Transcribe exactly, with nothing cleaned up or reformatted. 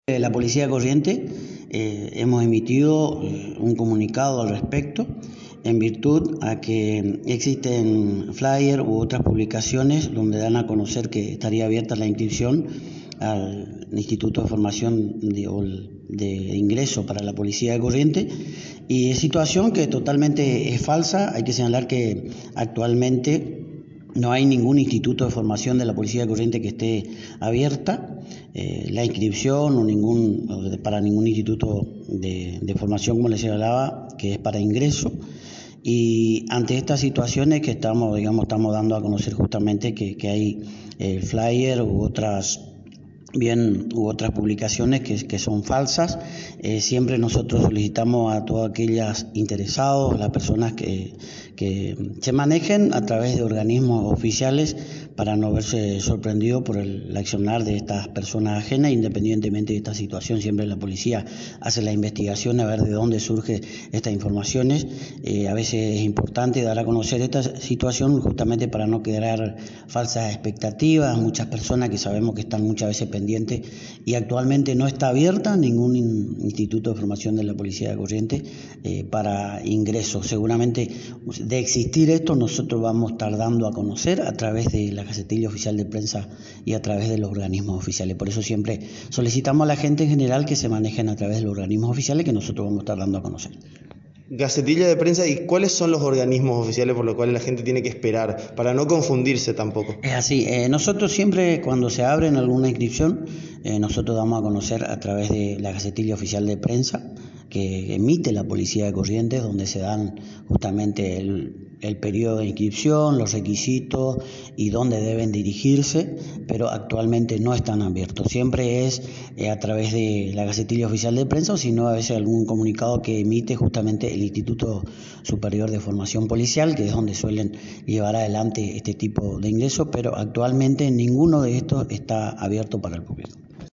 La Policía de Corrientes eh, hemos emitido eh, un comunicado al respecto en virtud a que existen flyers u otras publicaciones donde dan a conocer que estaría abierta la inscripción al Instituto de Formación de, de Ingreso para la Policía de Corrientes, y es situación que totalmente es falsa. Hay que señalar que actualmente no hay ningún instituto de formación de la Policía de Corrientes que esté abierta eh, la inscripción o ningún para ningún instituto de, de formación, como les hablaba, que es para ingreso. Y ante estas situaciones que estamos, digamos, estamos dando a conocer justamente que, que hay el flyer u otras bien u otras publicaciones que, que son falsas. Eh, siempre nosotros solicitamos a todos aquellos interesados, las personas que, que se manejen a través de organismos oficiales, para no verse sorprendido por el, el accionar de estas personas ajenas. Independientemente de esta situación, siempre la policía hace la investigación a ver de dónde surgen estas informaciones. Eh, a veces es importante dar a conocer esta situación justamente para no crear falsas expectativas. Muchas personas que sabemos que están muchas veces pendientes, y actualmente no está abierta ningún instituto de formación de la Policía de Corrientes eh, para ingresos. Seguramente, de existir esto, nosotros vamos a estar dando a conocer a través de la Gacetilla Oficial de Prensa y a través de los organismos oficiales. Por eso siempre solicitamos a la gente en general que se manejen a través de los organismos oficiales, que nosotros vamos a estar dando a conocer. Gacetilla de Prensa, ¿y cuáles son los organismos oficiales por los cuales la gente tiene que esperar para no confundirse tampoco? Es así, eh, nosotros siempre cuando se abre alguna inscripción, eh, nosotros damos a conocer a través de la Gacetilla Oficial de Prensa que emite la Policía de Corrientes, donde se dan justamente el, el periodo de inscripción, los requisitos y dónde deben dirigirse, pero actualmente no están abiertos. Siempre es eh, a través de la Gacetilla Oficial de Prensa, o si no, a veces algún comunicado que emite justamente el Instituto Superior de Formación Policial, que es donde suelen llevar adelante este tipo de ingresos, pero actualmente ninguno de estos está abierto para el público.